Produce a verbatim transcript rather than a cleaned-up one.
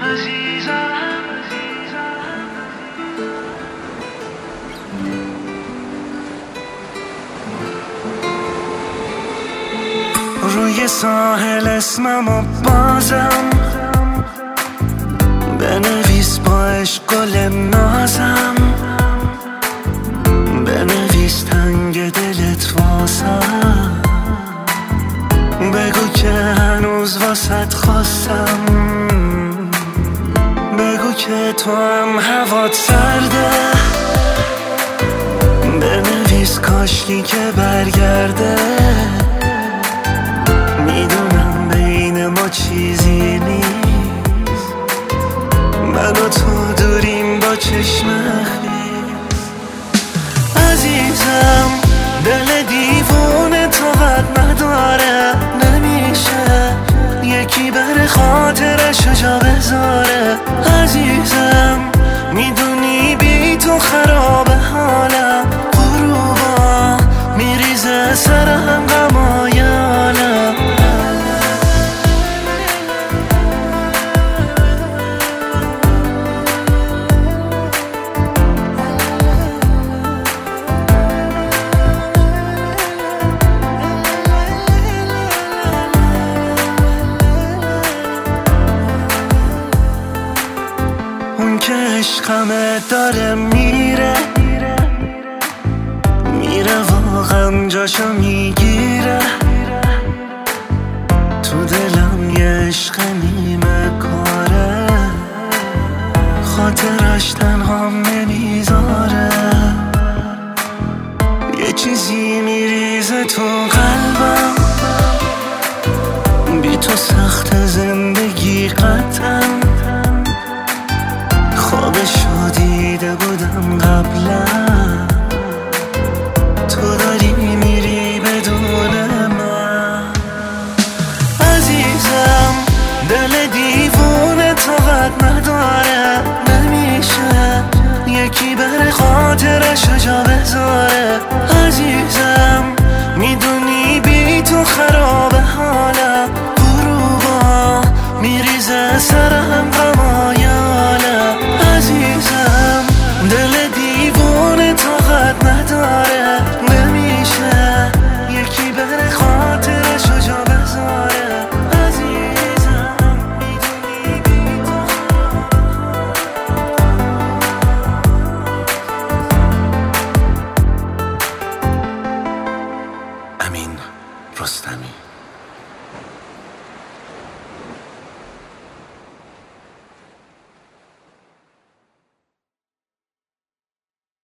روی ساحل اسممو بازم بنویس با عشق گل نازم، بنویس تنگ دلت واسم، بگو که هنوز واسط خواستم، بگو که تو هم هوات سرده، بنویس کاشکی که برگرده، میدونم بین ما چیزی نیست، من و تو دوریم با چشم خیس. عزیزم دل دیوونه طاقت نداره، نمیشه یکی بر خاطرشو جا بذاره. عزیزم میدونی بی تو خرابه حالم، غروبا میریزه سرم غمای عالم. اون که عشقمه داره میره میره و غم جاشو میگیره، تو دلم یه عشق نیمه کاره، خاطرش تنهام نمیذاره. یه چیزی میریزه تو قلبم، بی تو سخت زندگی قطعا، خوابشو دیده بودم قبلا،